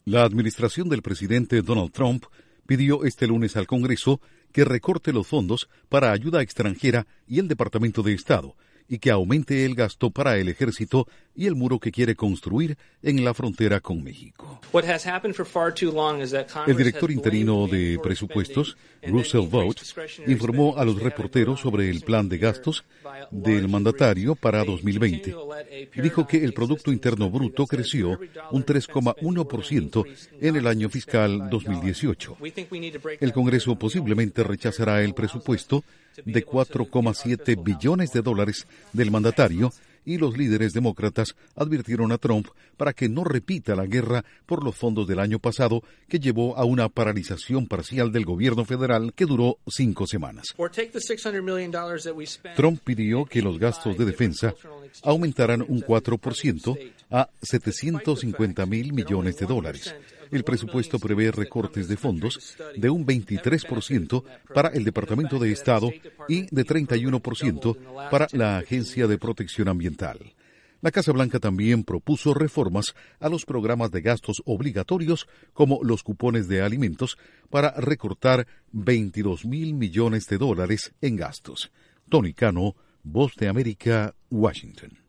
La administración del presidente Donald Trump pidió este lunes al Congreso que recorte los fondos para ayuda extranjera y el Departamento de Estado, y que aumente el gasto para el ejército y el muro que quiere construir en la frontera con México. El director interino de presupuestos, Russell Vought, informó a los reporteros sobre el plan de gastos del mandatario para 2020 y dijo que el Producto Interno Bruto creció un 3,1% en el año fiscal 2018. El Congreso posiblemente rechazará el presupuesto de $4,7 billones del mandatario, y los líderes demócratas advirtieron a Trump para que no repita la guerra por los fondos del año pasado, que llevó a una paralización parcial del gobierno federal que duró 5 semanas. Trump pidió que los gastos de defensa aumentaran un 4% a $750,000 millones. El presupuesto prevé recortes de fondos de un 23% para el Departamento de Estado y de 31% para la Agencia de Protección Ambiental. La Casa Blanca también propuso reformas a los programas de gastos obligatorios, como los cupones de alimentos, para recortar $22,000 millones en gastos. Tony Cano, Voz de América, Washington.